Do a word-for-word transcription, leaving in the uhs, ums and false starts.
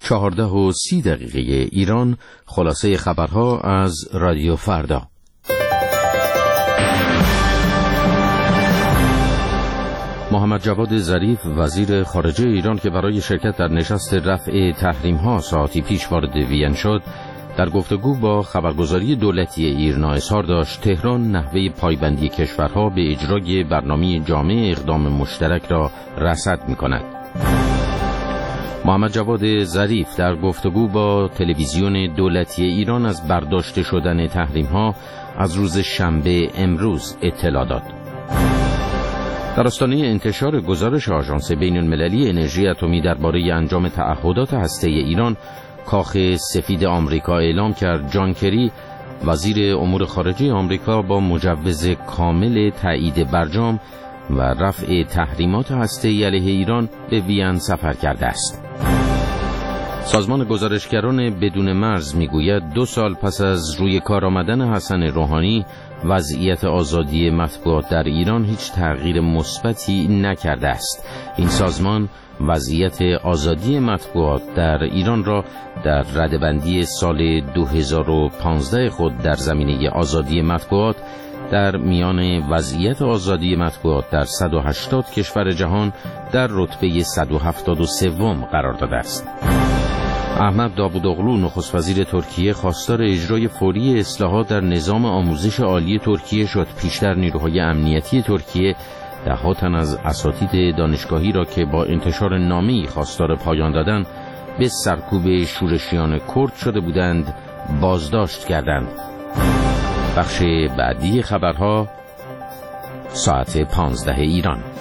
چهارده و سی دقیقه ایران، خلاصه خبرها از رادیو فردا. محمد جواد ظریف وزیر خارجه ایران که برای شرکت در نشست رفع تحریم‌ها ساعتی پیش وارد وین شد، در گفتگو با خبرگزاری دولتی ایرنا اظهار داشت تهران نحوه پایبندی کشورها به اجرای برنامه جامع اقدام مشترک را رصد می‌کند. محمد جواد ظریف در گفتگو با تلویزیون دولتی ایران از برداشته شدن تحریم‌ها از روز شنبه امروز اطلاع داد. در آستانه انتشار گزارش آژانس بین‌المللی انرژی اتمی درباره انجام تعهدات هسته‌ای ایران، کاخ سفید آمریکا اعلام کرد جان کری وزیر امور خارجه آمریکا با مجوز کامل تایید برجام و رفع تحریمات هسته‌ای علیه ایران به وین سفر کرده است. سازمان گزارشگران بدون مرز میگوید دو سال پس از روی کار آمدن حسن روحانی، وضعیت آزادی مطبوعات در ایران هیچ تغییر مثبتی نکرده است. این سازمان وضعیت آزادی مطبوعات در ایران را در ردبندی سال دو هزار و پانزده خود در زمینه آزادی مطبوعات در میان وضعیت آزادی مطبوعات در صد و هشتاد کشور جهان در رتبه صد و هفتاد و سه قرار داده است. احمد داوودوغلو نخست وزیر ترکیه خواستار اجرای فوری اصلاحات در نظام آموزش عالی ترکیه شد. پیشتر نیروهای امنیتی ترکیه ده تن از اساتید دانشگاهی را که با انتشار نامه‌ای خواستار پایان دادن به سرکوب شورشیان کرد شده بودند بازداشت کردند. بخش بعدی خبرها ساعت پانزده ایران.